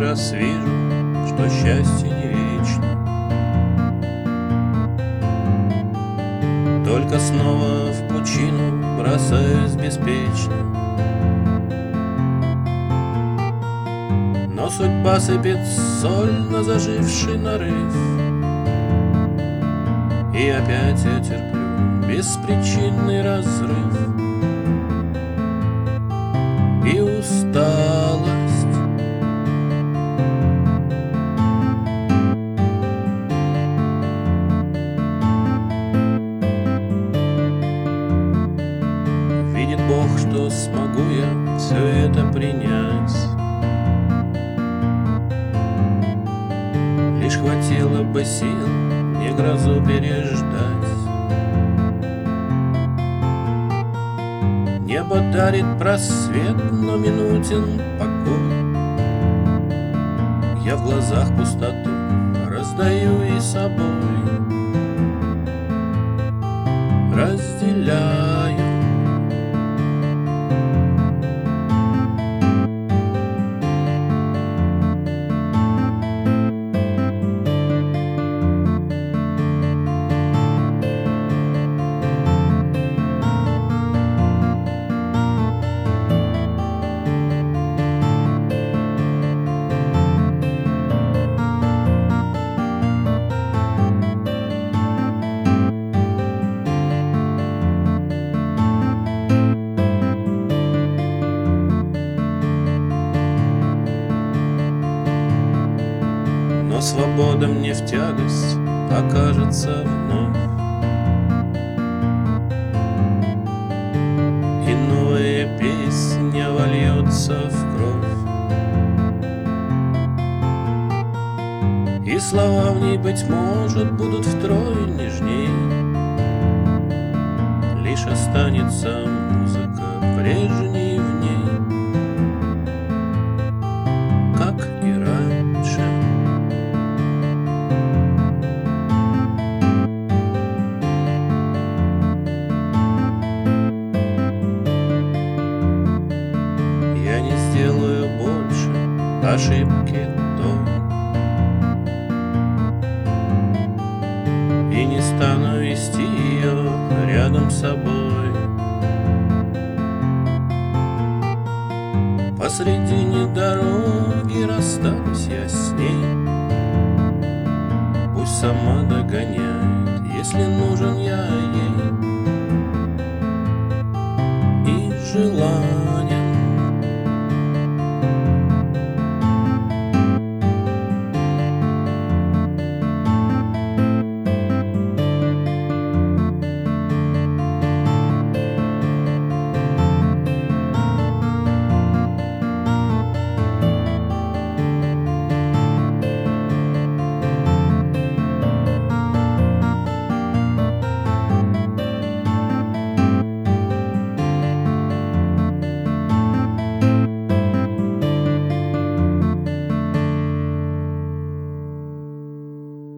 раз вижу, что счастье не вечно. Только снова в пучину бросаюсь беспечно. Но судьба сыпет соль на заживший нарыв, и опять я терплю беспричинный разрыв и усталость. Видит Бог, что смогу я все это принять. Лишь хватило бы сил мне грозу переждать. Небо дарит просвет, но минутен покой. Я в глазах пустоту раздаю и собой разделяю. Но свобода мне в тягость окажется вновь, и новая песня вольется в кровь, и слова в ней, быть может, будут втрое нежней. Лишь останется музыка прежней в ней, как и раньше. Я не сделаю больше ошибки той, и не стану вести ее рядом с собой. Посредине дороги расстанусь я с ней. Пусть сама догоняет, если нужен я ей, и желаю